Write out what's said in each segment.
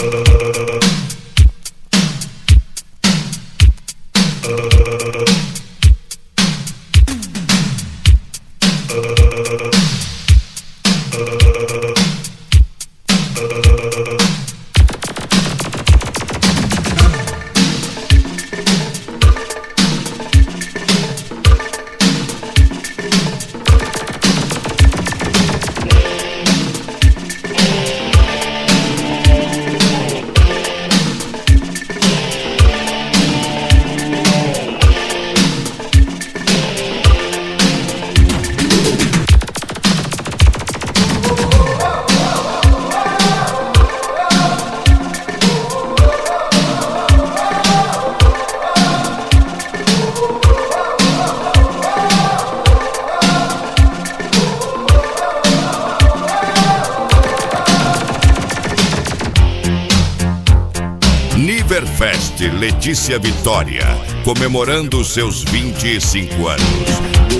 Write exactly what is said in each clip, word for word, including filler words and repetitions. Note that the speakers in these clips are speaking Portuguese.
Niverfest Letícia Vitória, comemorando seus vinte e cinco anos.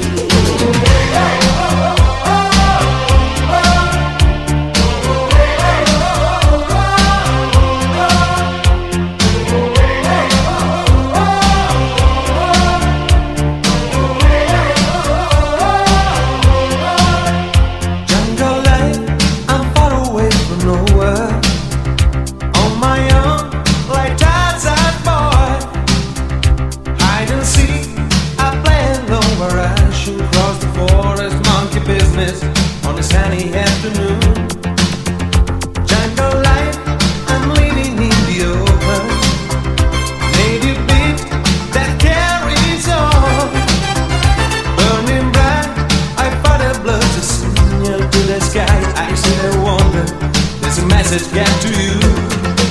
On a sunny afternoon, jungle life, I'm living in the open. Native beat that carries on, burning bright. I fought a blood to signal to the sky. I see a wonder, there's a message get to you.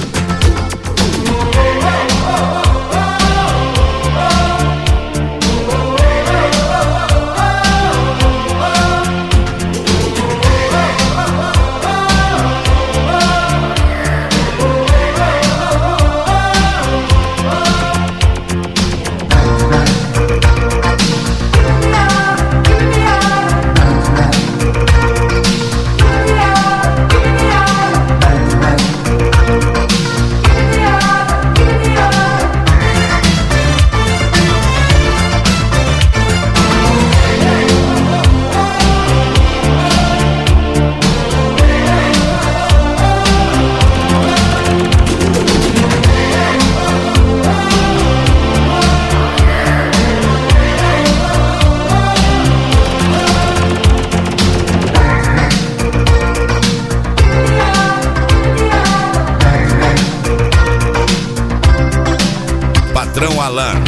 Patrão Alan.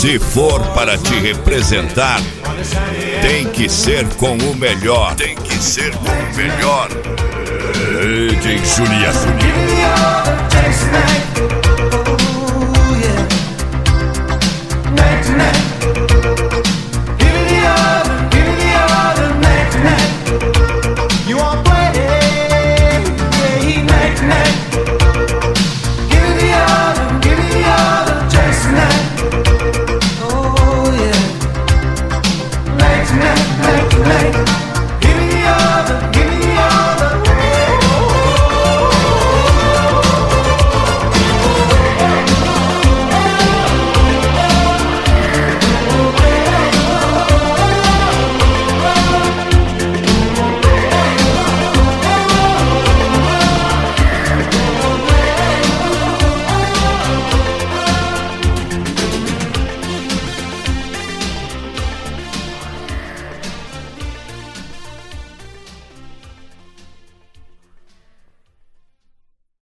Se for para te representar, tem que ser com o melhor. Tem que ser com o melhor. D J Julia Julia.